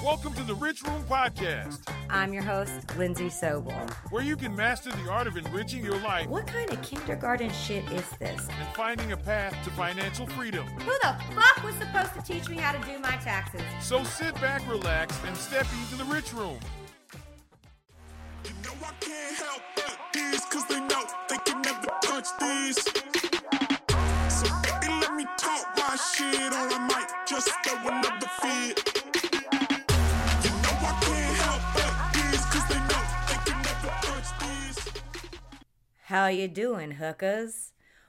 Welcome to the Rich Room Podcast. I'm your host, Lindsay Sobel. Where you can master the art of enriching your life. What kind of kindergarten shit is this? And finding a path to financial freedom. Who the fuck was supposed to teach me how to do my taxes? So sit back, relax, and step into the Rich Room. You know I can't help but these, cause they know they can never touch these. So baby, let me talk my shit, or I might just throw another feed. You know I can't help but these, cause they know they can never touch these. How you doing, hookers?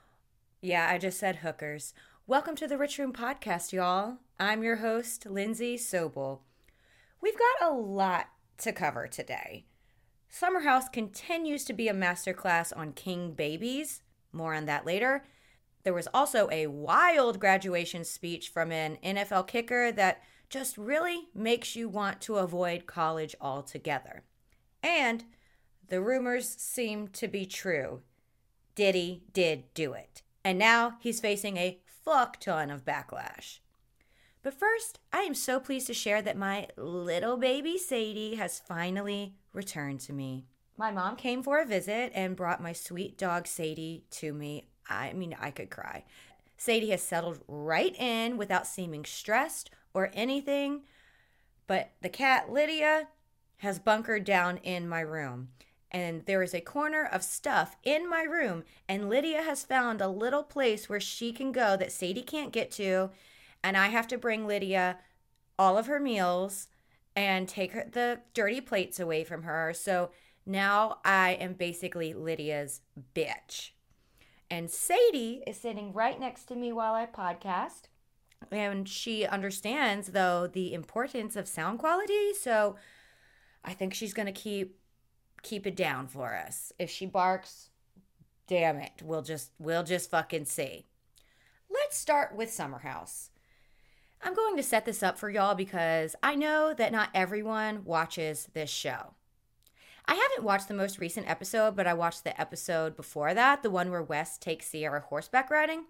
Yeah, I just said hookers. Welcome to the Rich Room Podcast, y'all. I'm your host, Lindsay Sobel. We've got a lot to cover today. Summer House continues to be a masterclass on king babies. More on that later. There was also a wild graduation speech from an NFL kicker that just really makes you want to avoid college altogether. And the rumors seem to be true. Diddy did do it. And now he's facing a fuck ton of backlash. But first, I am so pleased to share that my little baby Sadie has finally returned to me. My mom came for a visit and brought my sweet dog Sadie to me. I mean, I could cry. Sadie has settled right in without seeming stressed or anything. But the cat Lydia has bunkered down in my room. And there is a corner of stuff in my room. And Lydia has found a little place where she can go that Sadie can't get to. And I have to bring Lydia all of her meals and take the dirty plates away from her. So now I am basically Lydia's bitch. And Sadie is sitting right next to me while I podcast. And she understands, though, the importance of sound quality. So I think she's going to keep it down for us. If she barks, damn it, we'll just fucking see. Let's start with Summer House. I'm going to set this up for y'all because I know that not everyone watches this show. I haven't watched the most recent episode, but I watched the episode before that, the one where Wes takes Sierra horseback riding.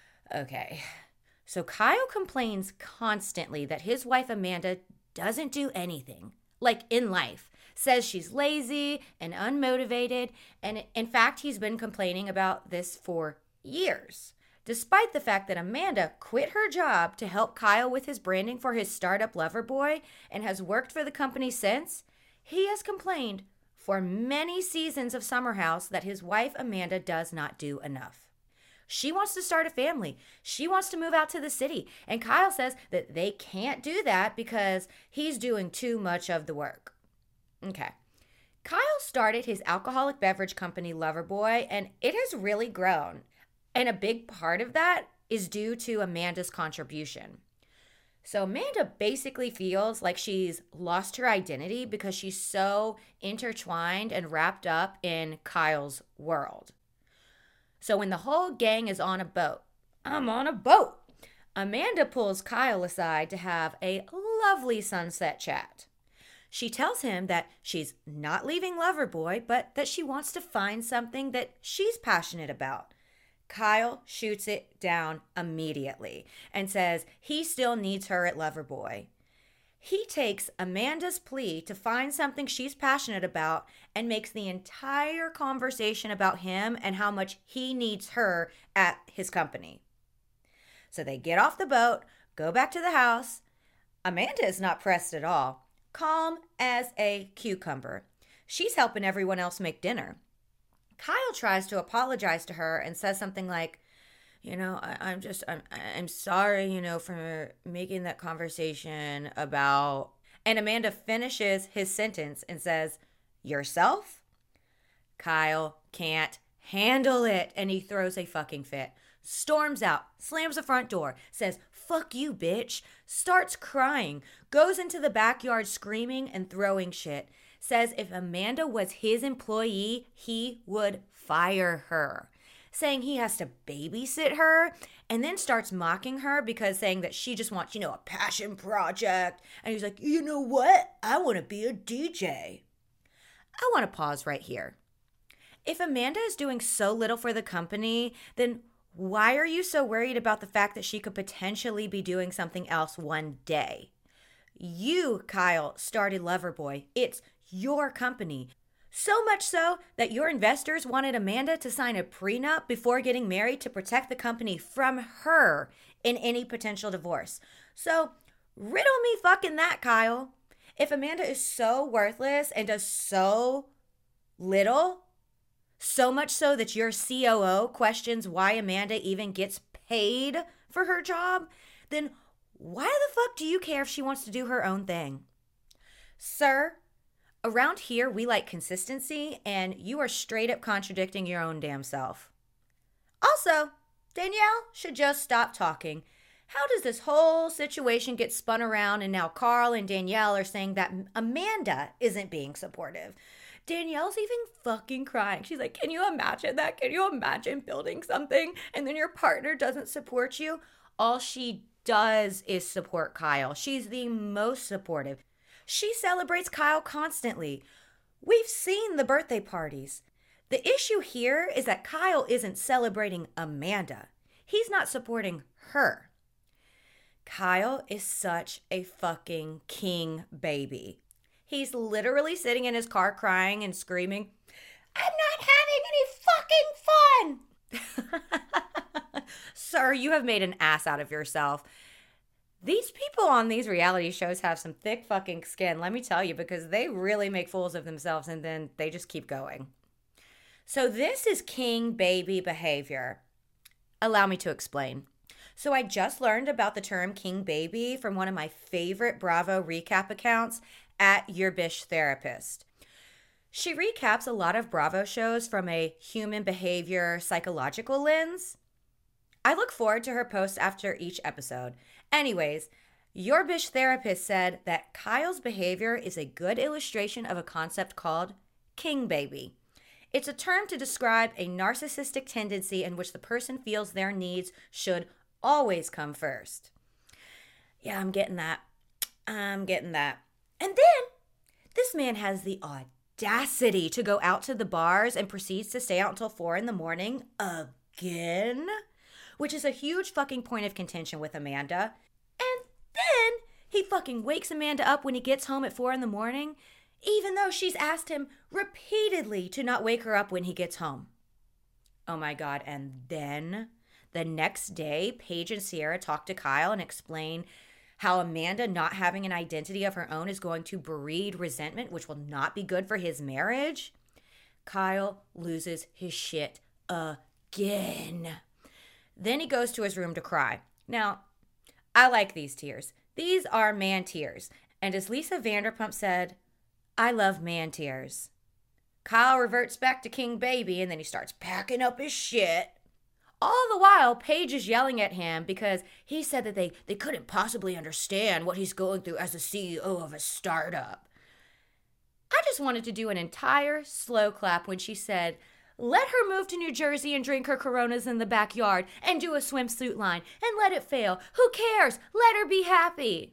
Okay, so Kyle complains constantly that his wife Amanda doesn't do anything, like in life. Says she's lazy and unmotivated, and in fact, he's been complaining about this for years. Despite the fact that Amanda quit her job to help Kyle with his branding for his startup Loverboy and has worked for the company since, he has complained for many seasons of Summer House that his wife Amanda does not do enough. She wants to start a family. She wants to move out to the city. And Kyle says that they can't do that because he's doing too much of the work. Okay. Kyle started his alcoholic beverage company Loverboy, and it has really grown. And a big part of that is due to Amanda's contribution. So Amanda basically feels like she's lost her identity because she's so intertwined and wrapped up in Kyle's world. So when the whole gang is on a boat, I'm on a boat, Amanda pulls Kyle aside to have a lovely sunset chat. She tells him that she's not leaving Loverboy, but that she wants to find something that she's passionate about. Kyle shoots it down immediately and says he still needs her at Loverboy. He takes Amanda's plea to find something she's passionate about and makes the entire conversation about him and how much he needs her at his company. So they get off the boat, go back to the house. Amanda is not pressed at all, calm as a cucumber. She's helping everyone else make dinner. Kyle tries to apologize to her and says something like, I'm sorry, for making that conversation about, and Amanda finishes his sentence and says, yourself? Kyle can't handle it, and he throws a fucking fit, storms out, slams the front door, says, fuck you, bitch, starts crying, goes into the backyard screaming and throwing shit, says if Amanda was his employee, he would fire her, saying he has to babysit her, and then starts mocking her because saying that she just wants, a passion project. And he's like, you know what? I want to be a DJ. I want to pause right here. If Amanda is doing so little for the company, then why are you so worried about the fact that she could potentially be doing something else one day? You, Kyle, started Loverboy. It's your company. So much so that your investors wanted Amanda to sign a prenup before getting married to protect the company from her in any potential divorce. So, riddle me fucking that, Kyle. If Amanda is so worthless and does so little, so much so that your COO questions why Amanda even gets paid for her job, then why the fuck do you care if she wants to do her own thing? Sir, around here we like consistency, and you are straight up contradicting your own damn self. Also, Danielle should just stop talking. How does this whole situation get spun around and now Carl and Danielle are saying that Amanda isn't being supportive? Danielle's even fucking crying. She's like, can you imagine that? Can you imagine building something and then your partner doesn't support you? All she does is support Kyle. She's the most supportive. She celebrates Kyle constantly. We've seen the birthday parties. The issue here is that Kyle isn't celebrating Amanda. He's not supporting her. Kyle is such a fucking king baby. He's literally sitting in his car crying and screaming, I'm not having any fucking fun. Sir, you have made an ass out of yourself. These people on these reality shows have some thick fucking skin, let me tell you, because they really make fools of themselves and then they just keep going. So this is king baby behavior. Allow me to explain. So I just learned about the term king baby from one of my favorite Bravo recap accounts, at Your Bish Therapist. She recaps a lot of Bravo shows from a human behavior psychological lens. I look forward to her posts after each episode. Anyways, Your Bish Therapist said that Kyle's behavior is a good illustration of a concept called king baby. It's a term to describe a narcissistic tendency in which the person feels their needs should always come first. Yeah, I'm getting that. And then this man has the audacity to go out to the bars and proceeds to stay out until 4 a.m. again, which is a huge fucking point of contention with Amanda. And then he fucking wakes Amanda up when he gets home at 4 a.m, even though she's asked him repeatedly to not wake her up when he gets home. Oh my God. And then the next day, Paige and Sierra talk to Kyle and explain how Amanda not having an identity of her own is going to breed resentment, which will not be good for his marriage. Kyle loses his shit again. Then he goes to his room to cry. Now, I like these tears. These are man tears. And as Lisa Vanderpump said, I love man tears. Kyle reverts back to King Baby, and then he starts packing up his shit. All the while, Paige is yelling at him because he said that they couldn't possibly understand what he's going through as the CEO of a startup. I just wanted to do an entire slow clap when she said, let her move to New Jersey and drink her Coronas in the backyard and do a swimsuit line and let it fail. Who cares? Let her be happy.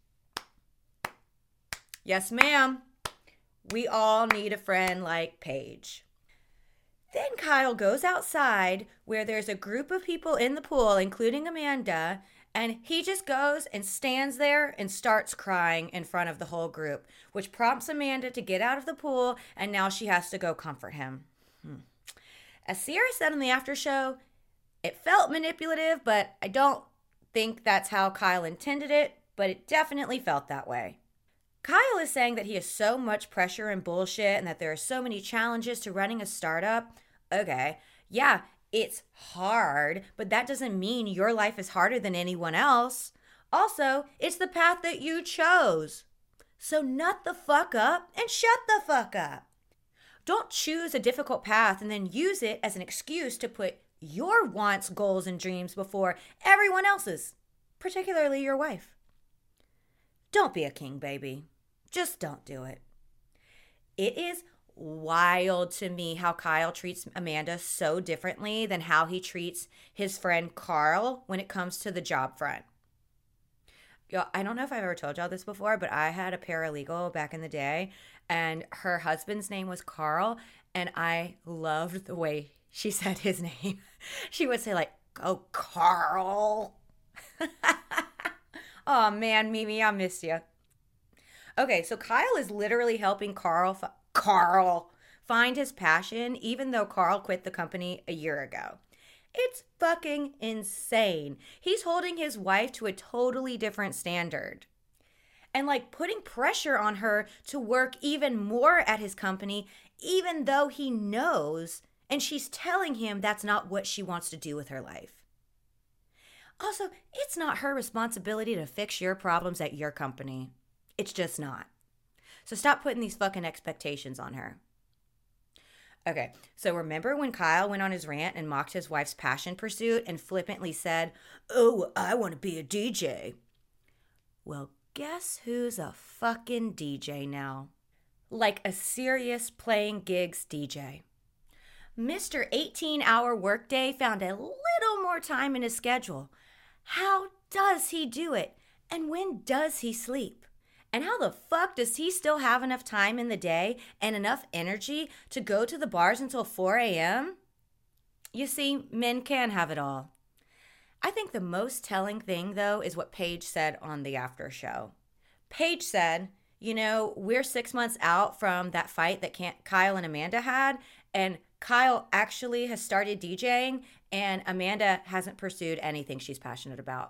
Yes, ma'am. We all need a friend like Paige. Then Kyle goes outside where there's a group of people in the pool, including Amanda, and he just goes and stands there and starts crying in front of the whole group, which prompts Amanda to get out of the pool, and now she has to go comfort him. As Sierra said in the after show, it felt manipulative, but I don't think that's how Kyle intended it, but it definitely felt that way. Kyle is saying that he has so much pressure and bullshit and that there are so many challenges to running a startup. Okay, yeah, it's hard, but that doesn't mean your life is harder than anyone else. Also, it's the path that you chose. So nut the fuck up and shut the fuck up. Don't choose a difficult path and then use it as an excuse to put your wants, goals, and dreams before everyone else's, particularly your wife. Don't be a king, baby. Just don't do it. It is wild to me how Kyle treats Amanda so differently than how he treats his friend Carl when it comes to the job front. Y'all, I don't know if I've ever told y'all this before, but I had a paralegal back in the day, and her husband's name was Carl, and I loved the way she said his name. She would say like, "Oh, Carl." Oh man, Mimi, I missed you. Okay, so Kyle is literally helping Carl find his passion, even though Carl quit the company a year ago. It's fucking insane. He's holding his wife to a totally different standard. And like putting pressure on her to work even more at his company, even though he knows and she's telling him that's not what she wants to do with her life. Also, it's not her responsibility to fix your problems at your company. It's just not. So stop putting these fucking expectations on her. Okay, so remember when Kyle went on his rant and mocked his wife's passion pursuit and flippantly said, "Oh, I want to be a DJ." Well, guess who's a fucking DJ now? Like a serious playing gigs DJ. Mr. 18-hour workday found a little more time in his schedule. How does he do it? And when does he sleep? And how the fuck does he still have enough time in the day and enough energy to go to the bars until 4 a.m.? You see, men can have it all. I think the most telling thing, though, is what Paige said on the after show. Paige said, you know, we're 6 months out from that fight that Kyle and Amanda had, and Kyle actually has started DJing, and Amanda hasn't pursued anything she's passionate about.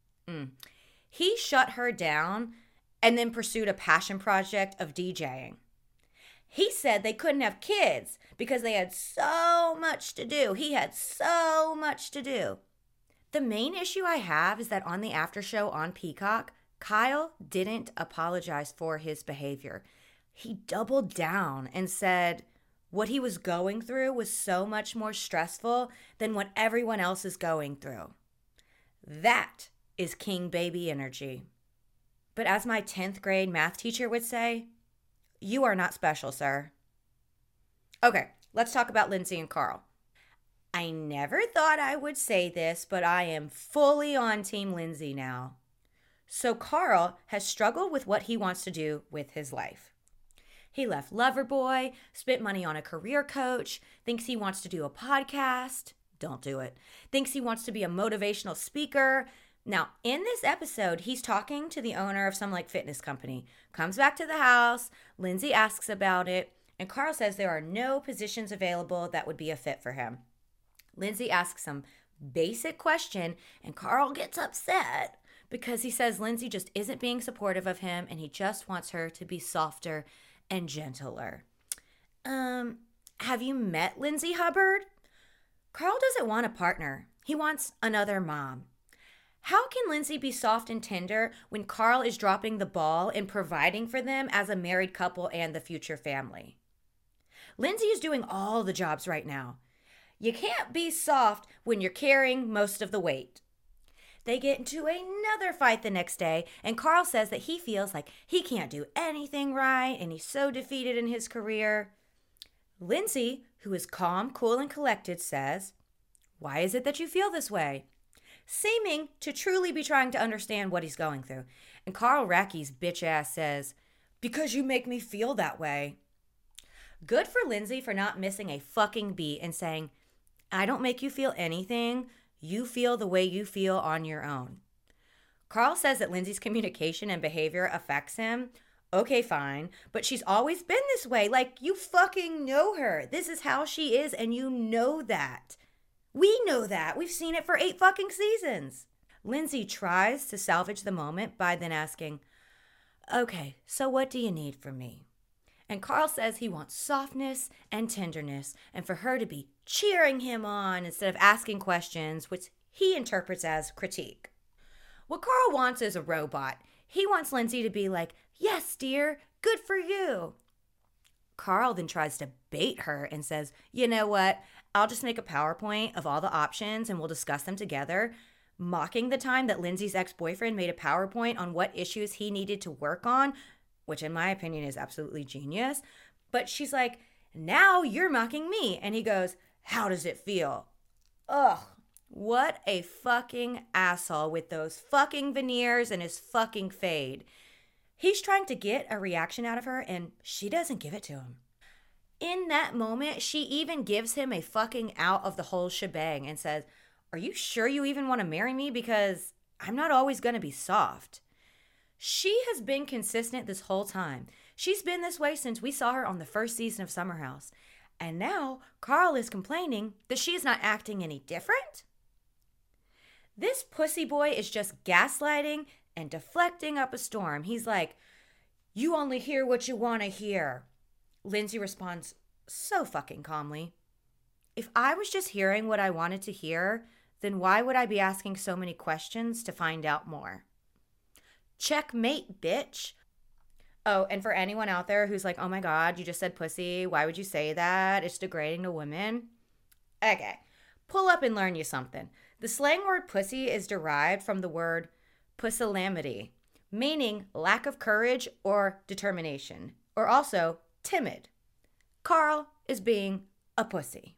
He shut her down and then pursued a passion project of DJing. He said they couldn't have kids because they had so much to do. He had so much to do. The main issue I have is that on the after show on Peacock, Kyle didn't apologize for his behavior. He doubled down and said what he was going through was so much more stressful than what everyone else is going through. That is king baby energy. But as my 10th grade math teacher would say, you are not special, sir. Okay, let's talk about Lindsay and Carl. I never thought I would say this, but I am fully on Team Lindsay now. So Carl has struggled with what he wants to do with his life. He left Loverboy, spent money on a career coach, thinks he wants to do a podcast. Don't do it. Thinks he wants to be a motivational speaker. Now, in this episode, he's talking to the owner of some fitness company. Comes back to the house, Lindsay asks about it, and Carl says there are no positions available that would be a fit for him. Lindsay asks some basic question, and Carl gets upset because he says Lindsay just isn't being supportive of him, and he just wants her to be softer and gentler. Have you met Lindsay Hubbard? Carl doesn't want a partner. He wants another mom. How can Lindsay be soft and tender when Carl is dropping the ball and providing for them as a married couple and the future family? Lindsay is doing all the jobs right now. You can't be soft when you're carrying most of the weight. They get into another fight the next day, and Carl says that he feels like he can't do anything right and he's so defeated in his career. Lindsay, who is calm, cool, and collected, says, "Why is it that you feel this way?" Seeming to truly be trying to understand what he's going through. And Carl Rackey's bitch ass says, "Because you make me feel that way." Good for Lindsay for not missing a fucking beat and saying, "I don't make you feel anything. You feel the way you feel on your own." Carl says that Lindsay's communication and behavior affects him. Okay, fine. But she's always been this way. You fucking know her. This is how she is, and you know that. We know that. We've seen it for 8 fucking seasons. Lindsay tries to salvage the moment by then asking, "Okay, so what do you need from me?" And Carl says he wants softness and tenderness and for her to be cheering him on instead of asking questions, which he interprets as critique. What Carl wants is a robot. He wants Lindsay to be like, "Yes, dear, good for you." Carl then tries to bait her and says, "You know what? I'll just make a PowerPoint of all the options and we'll discuss them together," mocking the time that Lindsay's ex-boyfriend made a PowerPoint on what issues he needed to work on, which in my opinion is absolutely genius. But she's like, "Now you're mocking me." And he goes, "How does it feel?" Ugh, what a fucking asshole with those fucking veneers and his fucking fade. He's trying to get a reaction out of her and she doesn't give it to him. In that moment, she even gives him a fucking out of the whole shebang and says, "Are you sure you even want to marry me? Because I'm not always going to be soft." She has been consistent this whole time. She's been this way since we saw her on the first season of Summer House. And now Carl is complaining that she is not acting any different? This pussy boy is just gaslighting and deflecting up a storm. He's like, you only hear what you want to hear. Lindsay responds so fucking calmly. If I was just hearing what I wanted to hear, then why would I be asking so many questions to find out more? Checkmate, bitch. Oh, and for anyone out there who's like, oh my God, you just said pussy. Why would you say that? It's degrading to women. Okay, pull up and learn you something. The slang word pussy is derived from the word pusillanimity, meaning lack of courage or determination, or also timid. Carl is being a pussy.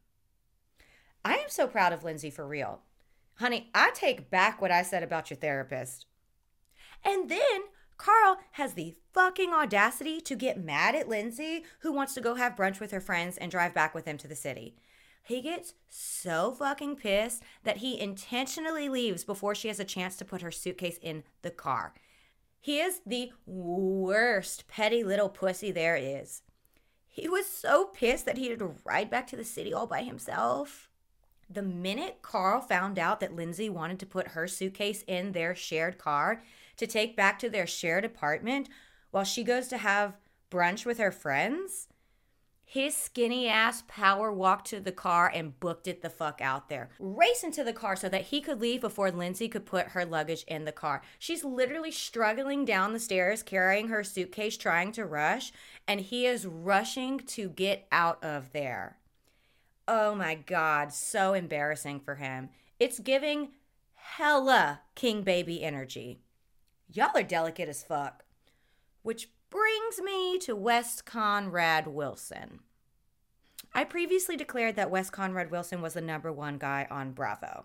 I am so proud of Lindsay for real. Honey, I take back what I said about your therapist. And then Carl has the fucking audacity to get mad at Lindsay, who wants to go have brunch with her friends and drive back with him to the city. He gets so fucking pissed that he intentionally leaves before she has a chance to put her suitcase in the car. He is the worst petty little pussy there is. He was so pissed that he had to ride back to the city all by himself. The minute Carl found out that Lindsay wanted to put her suitcase in their shared car to take back to their shared apartment while she goes to have brunch with her friends, his skinny ass power walked to the car and booked it the fuck out there. Race into the car so that he could leave before Lindsay could put her luggage in the car. She's literally struggling down the stairs carrying her suitcase, trying to rush, and he is rushing to get out of there. Oh my God, so embarrassing for him. It's giving hella king baby energy. Y'all are delicate as fuck. Which brings me to Wes Conrad Wilson. I previously declared that Wes Conrad Wilson was the #1 guy on Bravo.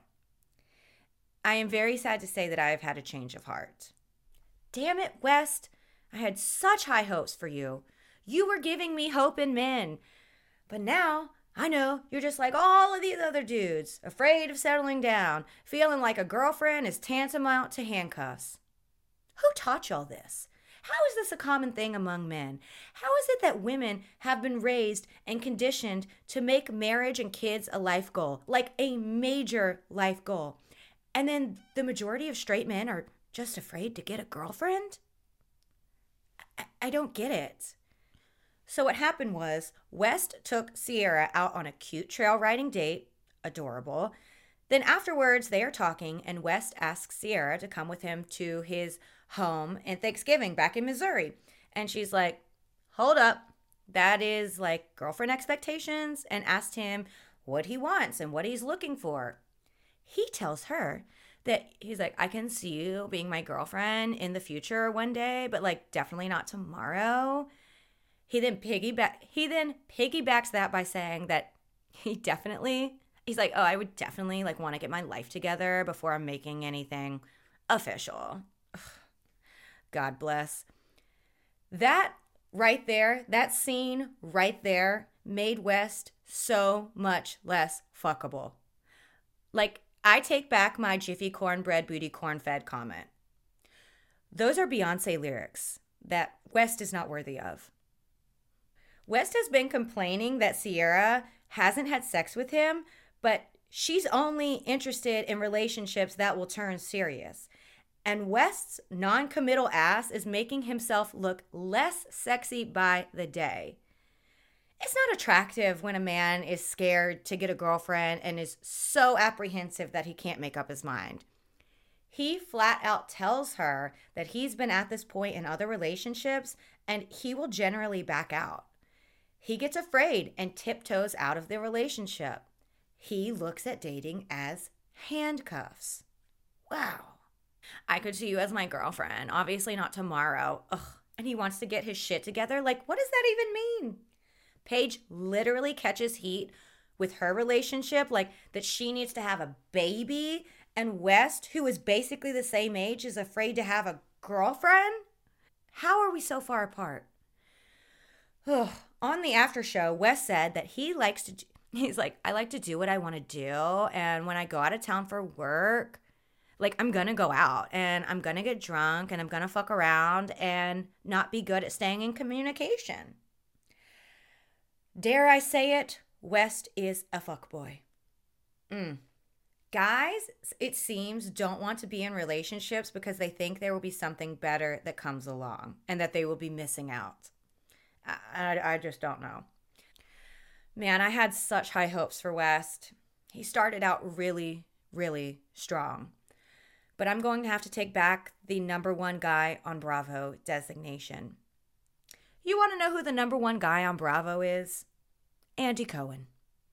I am very sad to say that I have had a change of heart. Damn it, West. I had such high hopes for you. You were giving me hope in men. But now, I know, you're just like all of these other dudes, afraid of settling down, feeling like a girlfriend is tantamount to handcuffs. Who taught y'all this? How is this a common thing among men? How is it that women have been raised and conditioned to make marriage and kids a life goal, like a major life goal? And then the majority of straight men are just afraid to get a girlfriend? I don't get it. So what happened was West took Sierra out on a cute trail riding date, adorable. Then afterwards they are talking and West asks Sierra to come with him to his home in Thanksgiving back in Missouri. And she's like, hold up, that is like girlfriend expectations, and asked him what he wants and what he's looking for. He tells her that he's like, I can see you being my girlfriend in the future one day, but like definitely not tomorrow. He then piggybacks that by saying that he's like, oh, I would definitely like want to get my life together before I'm making anything official. Ugh. God bless. That right there, that scene right there made West so much less fuckable. Like, I take back my Jiffy cornbread booty corn-fed comment. Those are Beyonce lyrics that West is not worthy of. West has been complaining that Sierra hasn't had sex with him, but she's only interested in relationships that will turn serious. And West's non-committal ass is making himself look less sexy by the day. It's not attractive when a man is scared to get a girlfriend and is so apprehensive that he can't make up his mind. He flat out tells her that he's been at this point in other relationships and he will generally back out. He gets afraid and tiptoes out of the relationship. He looks at dating as handcuffs. Wow. I could see you as my girlfriend. Obviously not tomorrow. Ugh. And he wants to get his shit together. Like, what does that even mean? Paige literally catches heat with her relationship, like that she needs to have a baby. And West, who is basically the same age, is afraid to have a girlfriend? How are we so far apart? Ugh. On the after show, West said that he's like, I like to do what I want to do. And when I go out of town for work, Like, I'm gonna go out and I'm gonna get drunk and I'm gonna fuck around and not be good at staying in communication. Dare I say it, West is a fuckboy. Guys, it seems, don't want to be in relationships because they think there will be something better that comes along and that they will be missing out. I just don't know. Man, I had such high hopes for West. He started out really, really strong. But I'm going to have to take back the number one guy on Bravo designation. You want to know who the number one guy on Bravo is? Andy Cohen.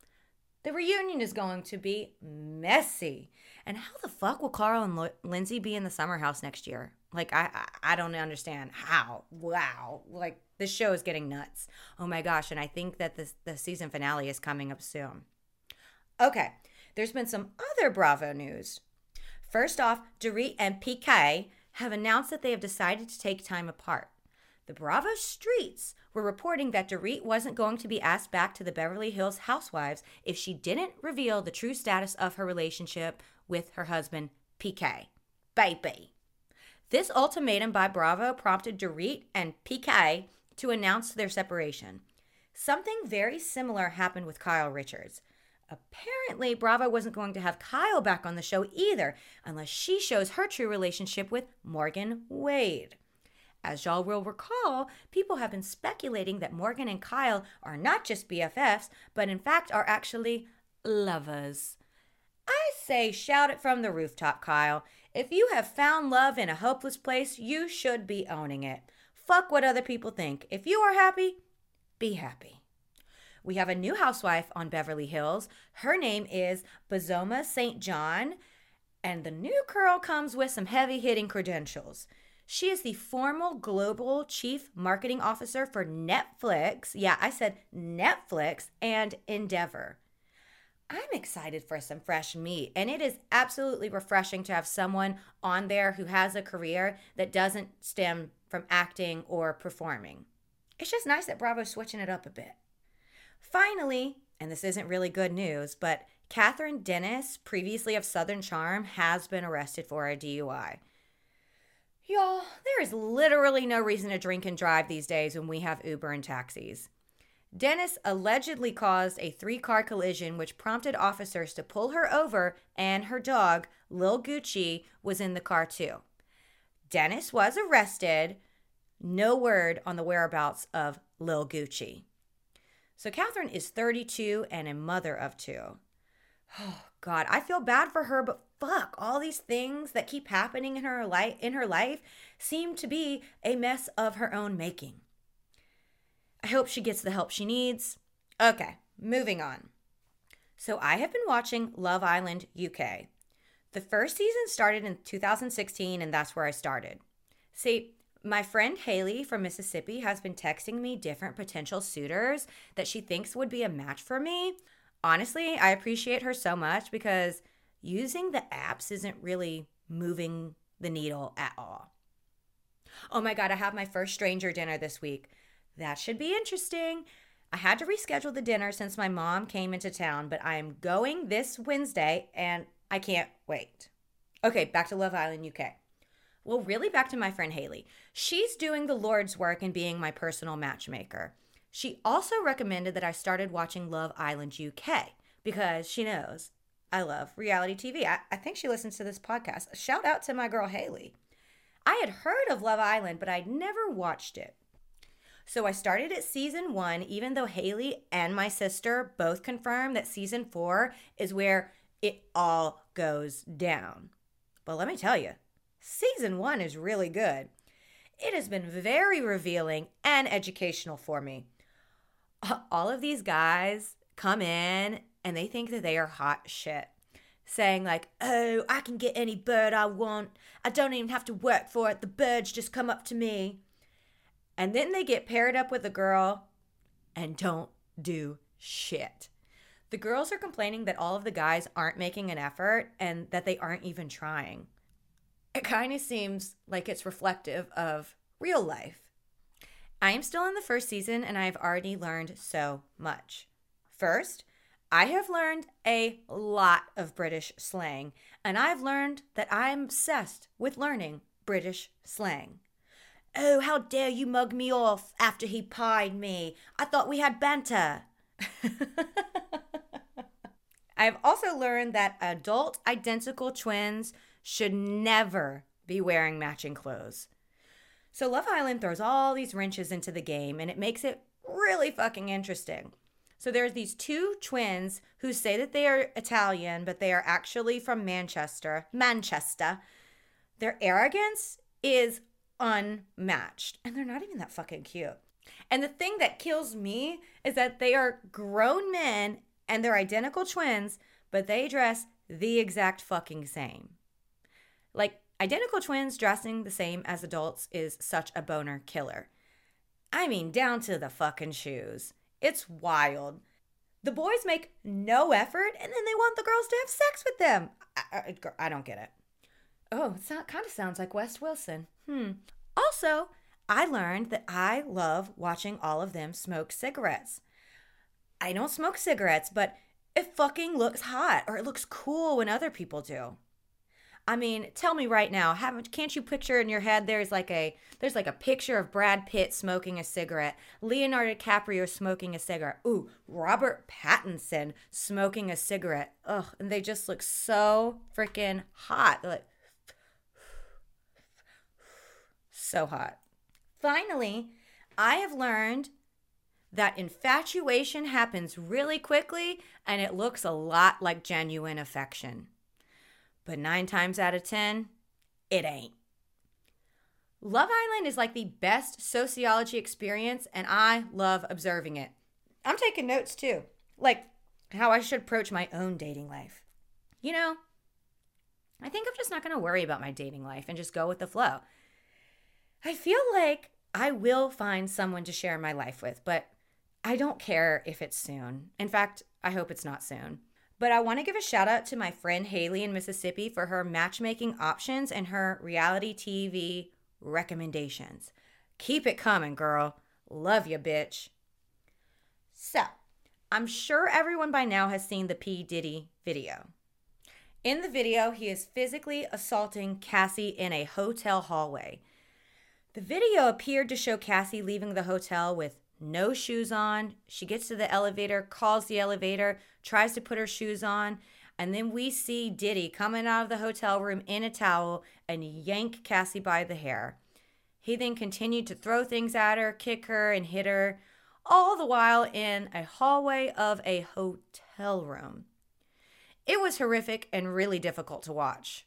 The reunion is going to be messy. And how the fuck will Carl and Lindsay be in the summer house next year? Like, I don't understand how. Wow. Like, this show is getting nuts. Oh my gosh. And I think that the season finale is coming up soon. Okay. There's been some other Bravo news. First off, Dorit and PK have announced that they have decided to take time apart. The Bravo streets were reporting that Dorit wasn't going to be asked back to the Beverly Hills Housewives if she didn't reveal the true status of her relationship with her husband, PK. Baby. This ultimatum by Bravo prompted Dorit and PK to announce their separation. Something very similar happened with Kyle Richards. Apparently, Bravo wasn't going to have Kyle back on the show either, unless she shows her true relationship with Morgan Wade. As y'all will recall, people have been speculating that Morgan and Kyle are not just BFFs, but in fact are actually lovers. I say shout it from the rooftop, Kyle. If you have found love in a hopeless place, you should be owning it. Fuck what other people think. If you are happy, be happy. We have a new housewife on Beverly Hills. Her name is Bozoma St. John, and the new girl comes with some heavy-hitting credentials. She is the former global chief marketing officer for Netflix. Yeah, I said Netflix and Endeavor. I'm excited for some fresh meat, and it is absolutely refreshing to have someone on there who has a career that doesn't stem from acting or performing. It's just nice that Bravo's switching it up a bit. Finally, and this isn't really good news, but Catherine Dennis, previously of Southern Charm, has been arrested for a DUI. Y'all, there is literally no reason to drink and drive these days when we have Uber and taxis. Dennis allegedly caused a 3-car collision which prompted officers to pull her over, and her dog, Lil Gucci, was in the car too. Dennis was arrested. No word on the whereabouts of Lil Gucci. So Catherine is 32 and a mother of 2. Oh, God, I feel bad for her, but fuck, all these things that keep happening in her life seem to be a mess of her own making. I hope she gets the help she needs. Okay, moving on. So I have been watching Love Island UK. The first season started in 2016, and that's where I started. See, my friend Haley from Mississippi has been texting me different potential suitors that she thinks would be a match for me. Honestly, I appreciate her so much because using the apps isn't really moving the needle at all. Oh my God, I have my first stranger dinner this week. That should be interesting. I had to reschedule the dinner since my mom came into town, but I am going this Wednesday and I can't wait. Okay, back to Love Island UK. Well, really back to my friend Haley. She's doing the Lord's work and being my personal matchmaker. She also recommended that I started watching Love Island UK because she knows I love reality TV. I think she listens to this podcast. Shout out to my girl Haley. I had heard of Love Island, but I'd never watched it. So I started at season 1, even though Haley and my sister both confirmed that season 4 is where it all goes down. But let me tell you, season 1 is really good. It has been very revealing and educational for me. All of these guys come in and they think that they are hot shit, saying like, oh, I can get any bird I want. I don't even have to work for it. The birds just come up to me. And then they get paired up with a girl and don't do shit. The girls are complaining that all of the guys aren't making an effort and that they aren't even trying. It kind of seems like it's reflective of real life. I am still in the first season and I've already learned so much. First, I have learned a lot of British slang, and I've learned that I'm obsessed with learning British slang. Oh, how dare you mug me off after he pied me? I thought we had banter. I've also learned that adult identical twins should never be wearing matching clothes. So Love Island throws all these wrenches into the game, and it makes it really fucking interesting. So there's these two twins who say that they are Italian, but they are actually from Manchester. Their arrogance is unmatched, and they're not even that fucking cute. And the thing that kills me is that they are grown men and they're identical twins, but they dress the exact fucking same. Like, identical twins dressing the same as adults is such a boner killer. I mean, down to the fucking shoes. It's wild. The boys make no effort, and then they want the girls to have sex with them. I don't get it. Oh, it kind of sounds like West Wilson. Also, I learned that I love watching all of them smoke cigarettes. I don't smoke cigarettes, but it fucking looks hot, or it looks cool when other people do. I mean, tell me right now, can't you picture in your head there's like a picture of Brad Pitt smoking a cigarette, Leonardo DiCaprio smoking a cigarette, ooh, Robert Pattinson smoking a cigarette. Ugh, and they just look so freaking hot. They're like, so hot. Finally, I have learned that infatuation happens really quickly and it looks a lot like genuine affection. But 9 times out of 10, it ain't. Love Island is like the best sociology experience, and I love observing it. I'm taking notes too, like how I should approach my own dating life. You know, I think I'm just not going to worry about my dating life and just go with the flow. I feel like I will find someone to share my life with, but I don't care if it's soon. In fact, I hope it's not soon. But I want to give a shout out to my friend Haley in Mississippi for her matchmaking options and her reality TV recommendations. Keep it coming, girl. Love you, bitch. So, I'm sure everyone by now has seen the P. Diddy video. In the video, he is physically assaulting Cassie in a hotel hallway. The video appeared to show Cassie leaving the hotel with no shoes on. She gets to the elevator, calls the elevator, tries to put her shoes on, and then we see Diddy coming out of the hotel room in a towel and yank Cassie by the hair. He then continued to throw things at her, kick her, and hit her, all the while in a hallway of a hotel room. It was horrific and really difficult to watch.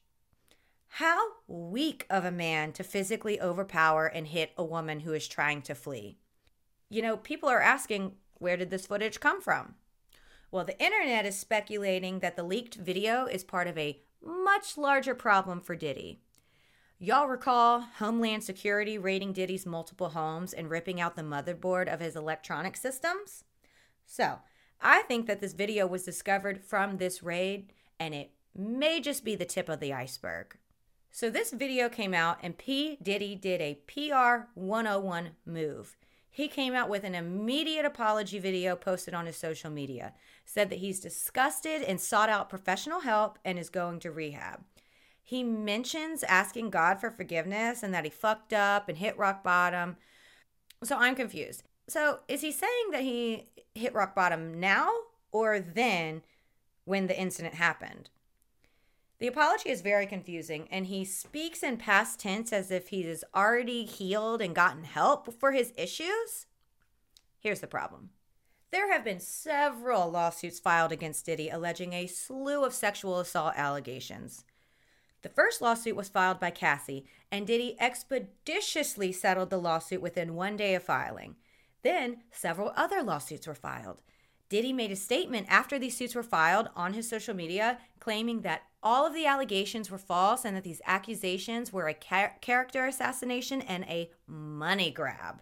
How weak of a man to physically overpower and hit a woman who is trying to flee. You know, people are asking, where did this footage come from? Well, the internet is speculating that the leaked video is part of a much larger problem for Diddy. Y'all recall Homeland Security raiding Diddy's multiple homes and ripping out the motherboard of his electronic systems? So, I think that this video was discovered from this raid, and it may just be the tip of the iceberg. So this video came out, and P. Diddy did a PR 101 move. He came out with an immediate apology video posted on his social media. Said that he's disgusted and sought out professional help and is going to rehab. He mentions asking God for forgiveness and that he fucked up and hit rock bottom. So I'm confused. So is he saying that he hit rock bottom now or then when the incident happened? The apology is very confusing, and he speaks in past tense as if he has already healed and gotten help for his issues. Here's the problem. There have been several lawsuits filed against Diddy alleging a slew of sexual assault allegations. The first lawsuit was filed by Cassie, and Diddy expeditiously settled the lawsuit within 1 day of filing. Then, several other lawsuits were filed. Diddy made a statement after these suits were filed on his social media claiming that all of the allegations were false and that these accusations were a character assassination and a money grab.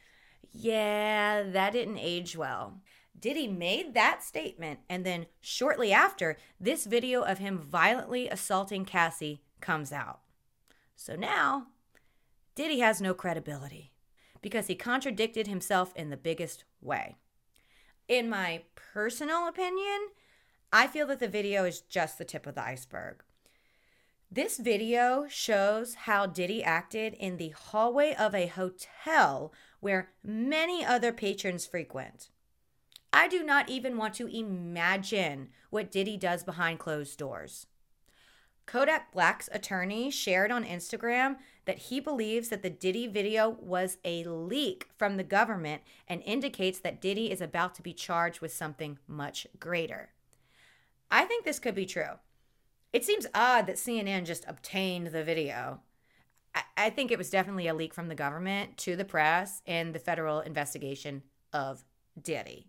Yeah, that didn't age well. Diddy made that statement, and then shortly after, this video of him violently assaulting Cassie comes out. So now, Diddy has no credibility because he contradicted himself in the biggest way. In my personal opinion, I feel that the video is just the tip of the iceberg. This video shows how Diddy acted in the hallway of a hotel where many other patrons frequent. I do not even want to imagine what Diddy does behind closed doors. Kodak Black's attorney shared on Instagram that he believes that the Diddy video was a leak from the government and indicates that Diddy is about to be charged with something much greater. I think this could be true. It seems odd that CNN just obtained the video. I think it was definitely a leak from the government to the press in the federal investigation of Diddy.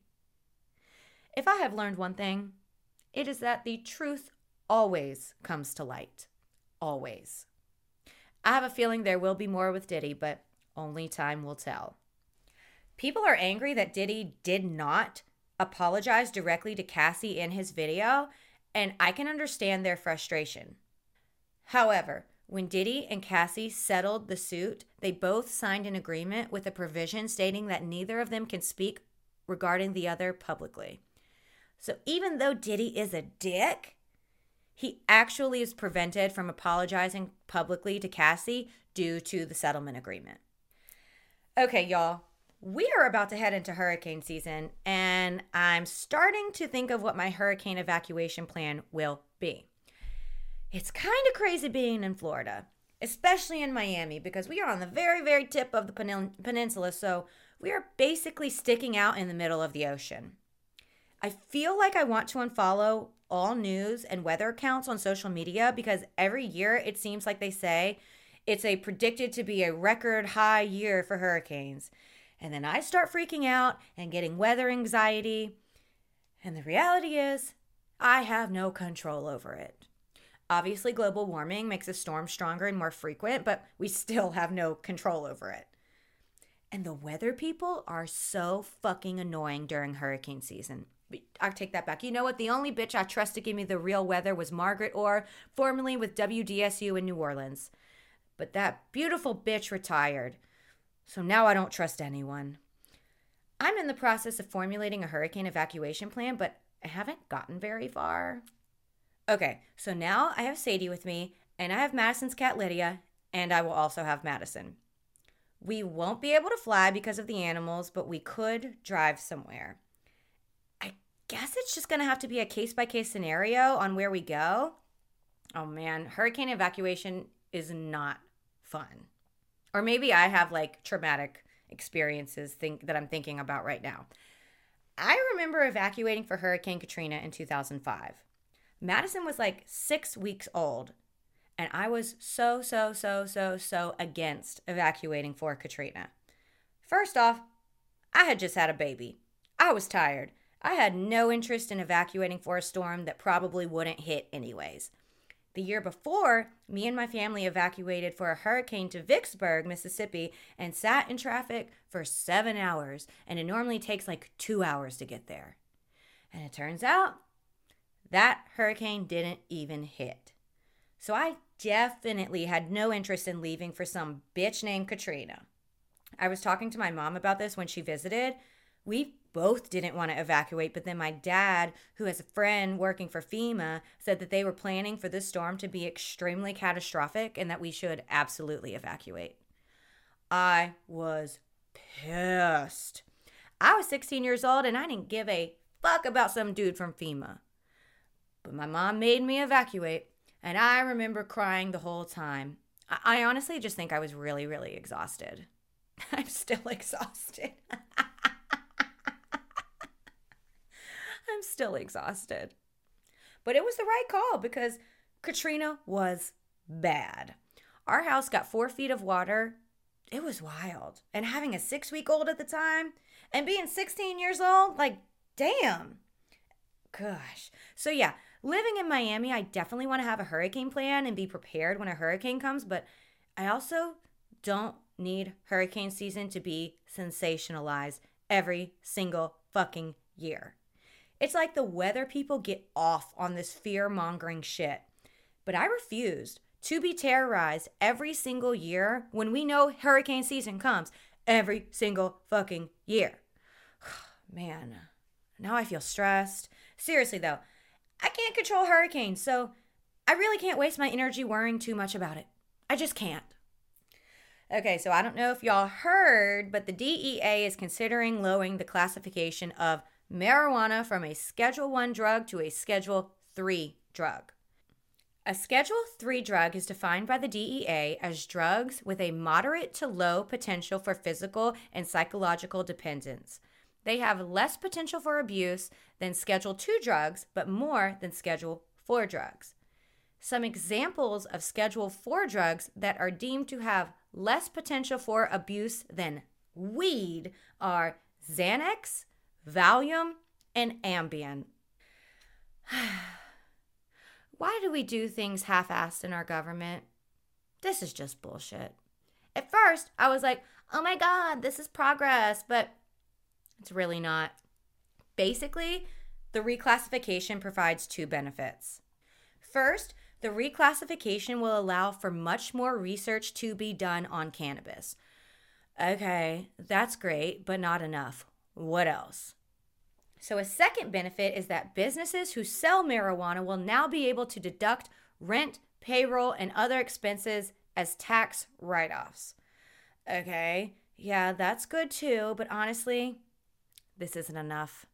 If I have learned one thing, it is that the truth always comes to light. Always. I have a feeling there will be more with Diddy, but only time will tell. People are angry that Diddy did not apologize directly to Cassie in his video, and I can understand their frustration. However, when Diddy and Cassie settled the suit, they both signed an agreement with a provision stating that neither of them can speak regarding the other publicly. So even though Diddy is a dick, he actually is prevented from apologizing publicly to Cassie due to the settlement agreement. Okay, y'all, we are about to head into hurricane season, and I'm starting to think of what my hurricane evacuation plan will be. It's kind of crazy being in Florida, especially in Miami, because we are on the very, very tip of the peninsula, so we are basically sticking out in the middle of the ocean. I feel like I want to unfollow all news and weather accounts on social media because every year it seems like they say it's predicted to be a record high year for hurricanes. And then I start freaking out and getting weather anxiety. And the reality is, I have no control over it. Obviously, global warming makes a storm stronger and more frequent, but we still have no control over it. And the weather people are so fucking annoying during hurricane season. I'll take that back. You know what? The only bitch I trust to give me the real weather was Margaret Orr, formerly with WDSU in New Orleans. But that beautiful bitch retired. So now I don't trust anyone. I'm in the process of formulating a hurricane evacuation plan, but I haven't gotten very far. Okay, so now I have Sadie with me, and I have Madison's cat Lydia, and I will also have Madison. We won't be able to fly because of the animals, but we could drive somewhere. I guess it's just going to have to be a case-by-case scenario on where we go. Oh man, hurricane evacuation is not fun. Or maybe I have like traumatic experiences that I'm thinking about right now. I remember evacuating for Hurricane Katrina in 2005. Madison was like 6 weeks old, and I was so against evacuating for Katrina. First off, I had just had a baby. I was tired. I had no interest in evacuating for a storm that probably wouldn't hit anyways. The year before, me and my family evacuated for a hurricane to Vicksburg, Mississippi, and sat in traffic for 7 hours, and it normally takes like 2 hours to get there. And it turns out that hurricane didn't even hit. So I definitely had no interest in leaving for some bitch named Katrina. I was talking to my mom about this when she visited. We both didn't want to evacuate, but then my dad, who has a friend working for FEMA, said that they were planning for this storm to be extremely catastrophic and that we should absolutely evacuate. I was pissed. I was 16 years old and I didn't give a fuck about some dude from FEMA. But my mom made me evacuate, and I remember crying the whole time. I honestly just think I was really, really exhausted. I'm still exhausted. I'm still exhausted. But it was the right call because Katrina was bad. Our house got 4 feet of water. It was wild. And having a 6-week-old at the time and being 16 years old, like, damn. Gosh. So yeah, living in Miami, I definitely want to have a hurricane plan and be prepared when a hurricane comes, but I also don't need hurricane season to be sensationalized every single fucking year. It's like the weather people get off on this fear-mongering shit. But I refused to be terrorized every single year when we know hurricane season comes every single fucking year. Man, Now I feel stressed. Seriously though, I can't control hurricanes, so I really can't waste my energy worrying too much about it. I just can't. Okay, so I don't know if y'all heard, but the DEA is considering lowering the classification of marijuana from a Schedule 1 drug to a Schedule 3 drug. A Schedule 3 drug is defined by the DEA as drugs with a moderate to low potential for physical and psychological dependence. They have less potential for abuse than Schedule 2 drugs, but more than Schedule 4 drugs. Some examples of Schedule 4 drugs that are deemed to have less potential for abuse than weed are Xanax, Valium, and Ambien. Why do we do things half-assed in our government? This is just bullshit. At first, I was like, oh my God, this is progress, but it's really not. Basically, the reclassification provides two benefits. First, the reclassification will allow for much more research to be done on cannabis. Okay, that's great, but not enough. What else? So a second benefit is that businesses who sell marijuana will now be able to deduct rent, payroll, and other expenses as tax write-offs. Okay, yeah, that's good too, but honestly, this isn't enough.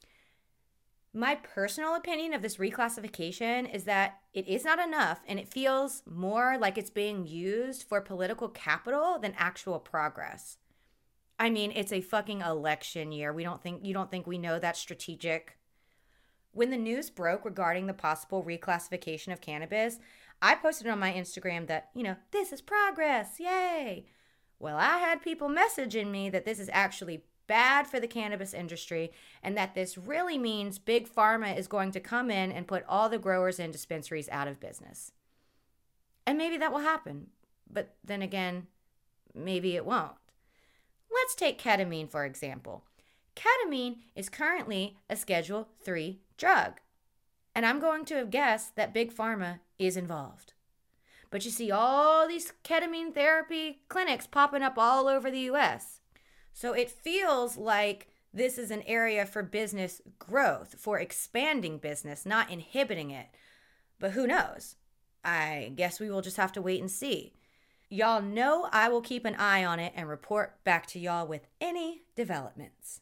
My personal opinion of this reclassification is that it is not enough, and it feels more like it's being used for political capital than actual progress. I mean, it's a fucking election year. You don't think we know that's strategic? When the news broke regarding the possible reclassification of cannabis, I posted on my Instagram that, this is progress, yay. Well, I had people messaging me that this is actually bad for the cannabis industry and that this really means Big Pharma is going to come in and put all the growers and dispensaries out of business. And maybe that will happen, but then again, maybe it won't. Let's take ketamine, for example. Ketamine is currently a Schedule 3 drug, and I'm going to guess that Big Pharma is involved. But you see all these ketamine therapy clinics popping up all over the U.S., so it feels like this is an area for business growth, for expanding business, not inhibiting it. But who knows? I guess we will just have to wait and see. Y'all know I will keep an eye on it and report back to y'all with any developments.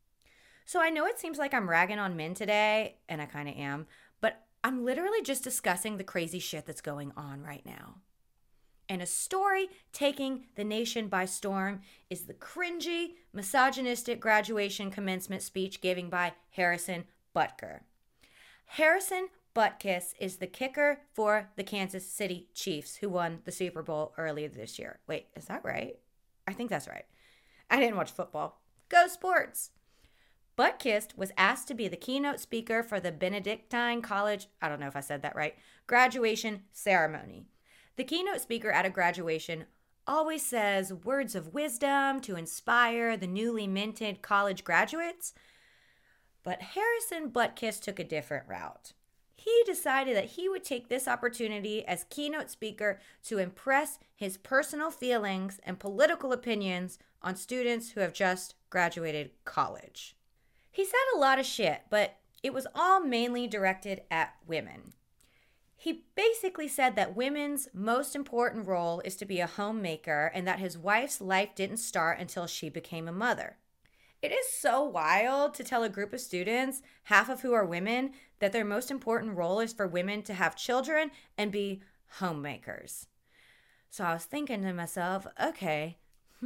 So I know it seems like I'm ragging on men today, and I kind of am, but I'm literally just discussing the crazy shit that's going on right now. And a story taking the nation by storm is the cringy, misogynistic graduation commencement speech given by Harrison Butker. Harrison Butkus is the kicker for the Kansas City Chiefs, who won the Super Bowl earlier this year. Wait, is that right? I think that's right. I didn't watch football. Go sports! Butkus was asked to be the keynote speaker for the Benedictine College, I don't know if I said that right, graduation ceremony. The keynote speaker at a graduation always says words of wisdom to inspire the newly minted college graduates. But Harrison Butkus took a different route. He decided that he would take this opportunity as keynote speaker to impress his personal feelings and political opinions on students who have just graduated college. He said a lot of shit, but it was all mainly directed at women. He basically said that women's most important role is to be a homemaker and that his wife's life didn't start until she became a mother. It is so wild to tell a group of students, half of who are women, that their most important role is for women to have children and be homemakers. So I was thinking to myself, okay,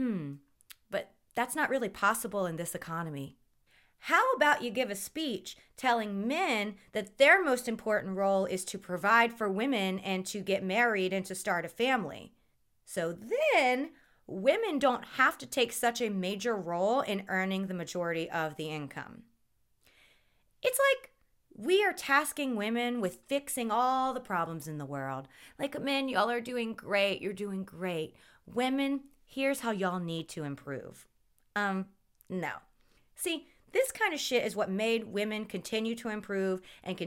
but that's not really possible in this economy. How about you give a speech telling men that their most important role is to provide for women and to get married and to start a family? So then women don't have to take such a major role in earning the majority of the income. It's like we are tasking women with fixing all the problems in the world. Like, men, y'all are doing great. You're doing great. Women, here's how y'all need to improve. No. See, this kind of shit is what made women continue to improve,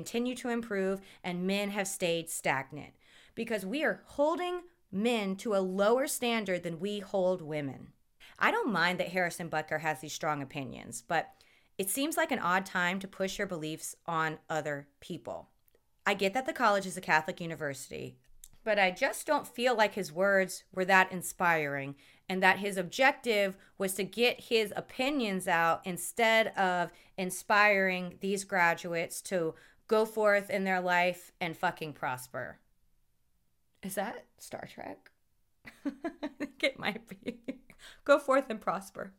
and men have stayed stagnant. Because we are holding men to a lower standard than we hold women. I don't mind that Harrison Butker has these strong opinions, but It seems like an odd time to push your beliefs on other people. I get that the college is a Catholic university, but I just don't feel like his words were that inspiring and that his objective was to get his opinions out instead of inspiring these graduates to go forth in their life and fucking prosper. Is that Star Trek? I think it might be. Go forth and prosper.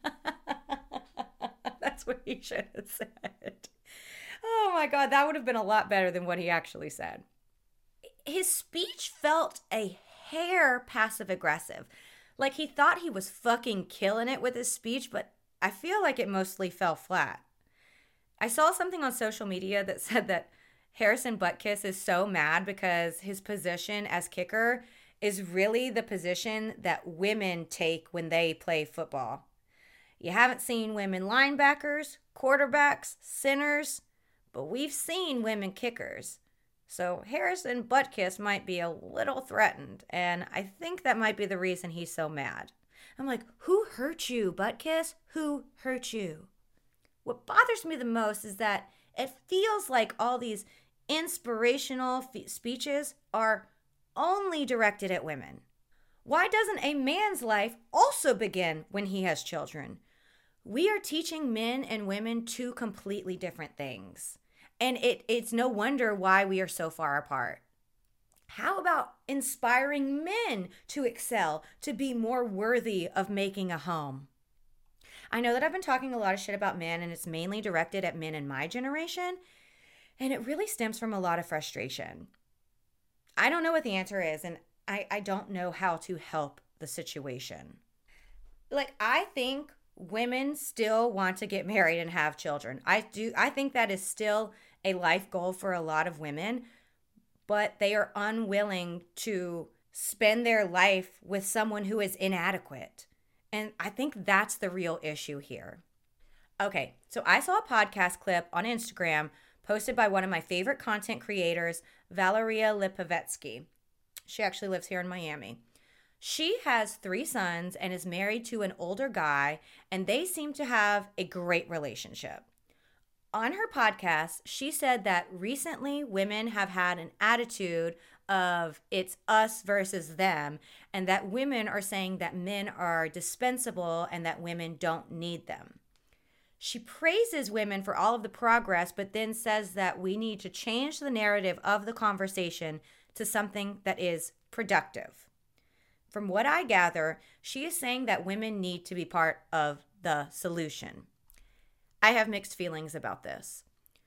That's what he should have said. Oh my God, that would have been a lot better than what he actually said. His speech felt a hair passive aggressive. Like he thought he was fucking killing it with his speech, but I feel like it mostly fell flat. I saw something on social media that said that Harrison Butkus is so mad because his position as kicker is really the position that women take when they play football. You haven't seen women linebackers, quarterbacks, centers, but we've seen women kickers. So Harrison Butkus might be a little threatened, and I think that might be the reason he's so mad. I'm like, who hurt you, Butkus? Who hurt you? What bothers me the most is that it feels like all these inspirational speeches are only directed at women. Why doesn't a man's life also begin when he has children? We are teaching men and women two completely different things. And it's no wonder why we are so far apart. How about inspiring men to excel, to be more worthy of making a home? I know that I've been talking a lot of shit about men, and it's mainly directed at men in my generation, and it really stems from a lot of frustration. I don't know what the answer is, and I don't know how to help the situation. Like, I think women still want to get married and have children. I think that is still a life goal for a lot of women, but they are unwilling to spend their life with someone who is inadequate. And I think that's the real issue here. Okay, so I saw a podcast clip on Instagram posted by one of my favorite content creators, Valeria Lipovetsky. She actually lives here in Miami. She has 3 sons and is married to an older guy, and they seem to have a great relationship. On her podcast, she said that recently women have had an attitude of it's us versus them, and that women are saying that men are dispensable and that women don't need them. She praises women for all of the progress, but then says that we need to change the narrative of the conversation to something that is productive. From what I gather, she is saying that women need to be part of the solution. I have mixed feelings about this.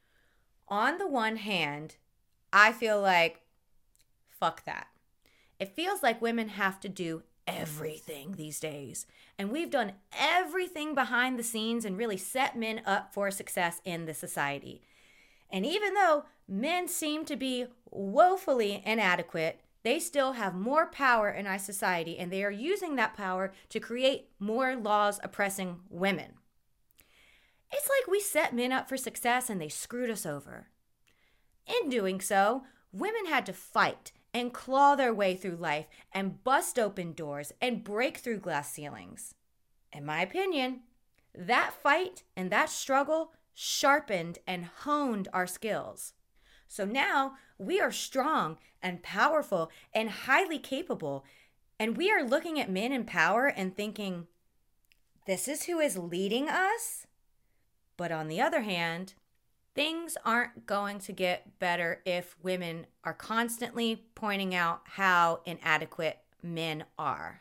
On the one hand, I feel like, fuck that. It feels like women have to do everything these days. And we've done everything behind the scenes and really set men up for success in the society. And even though men seem to be woefully inadequate, they still have more power in our society, and they are using that power to create more laws oppressing women. It's like we set men up for success and they screwed us over. In doing so, women had to fight and claw their way through life and bust open doors and break through glass ceilings. In my opinion, that fight and that struggle sharpened and honed our skills. So now we are strong and powerful and highly capable, and we are looking at men in power and thinking, this is who is leading us? But on the other hand, things aren't going to get better if women are constantly pointing out how inadequate men are.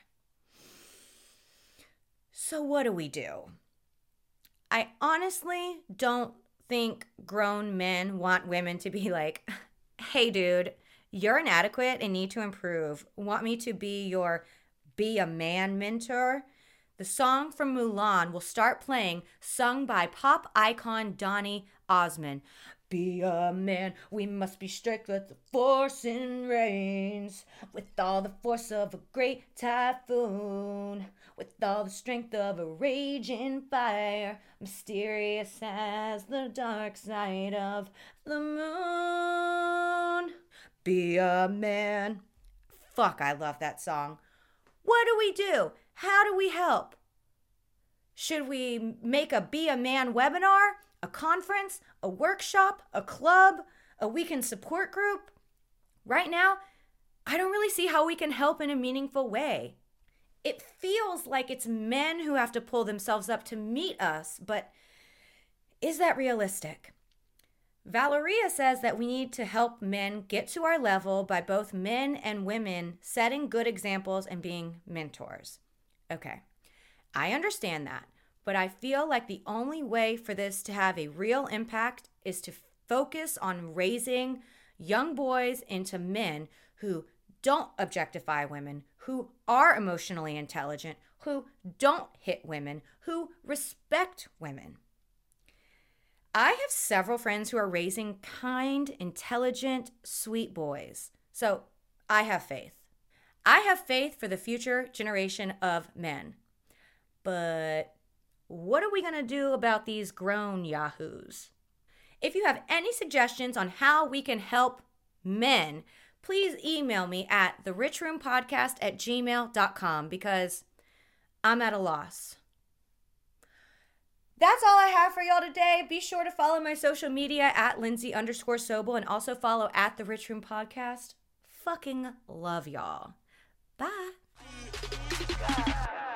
So what do? I honestly don't think grown men want women to be like, hey dude, you're inadequate and need to improve. Want me to be your be a man mentor? The song from Mulan will start playing, sung by pop icon Donny Osmond. Be a man, we must be strict with the force and reins, with all the force of a great typhoon, with all the strength of a raging fire, mysterious as the dark side of the moon. Be a man. Fuck, I love that song. What do? How do we help? Should we make a Be a Man webinar, a conference, a workshop, a club, a weekend support group? Right now, I don't really see how we can help in a meaningful way. It feels like it's men who have to pull themselves up to meet us, but is that realistic? Valeria says that we need to help men get to our level by both men and women setting good examples and being mentors. Okay, I understand that, but I feel like the only way for this to have a real impact is to focus on raising young boys into men who don't objectify women, who are emotionally intelligent, who don't hit women, who respect women. I have several friends who are raising kind, intelligent, sweet boys. So I have faith. I have faith for the future generation of men. But what are we going to do about these grown yahoos? If you have any suggestions on how we can help men, please email me at therichroom.podcast@gmail.com because I'm at a loss. That's all I have for y'all today. Be sure to follow my social media at Lindsay_Sobel and also follow at The Rich Room Podcast. Fucking love y'all. Bye.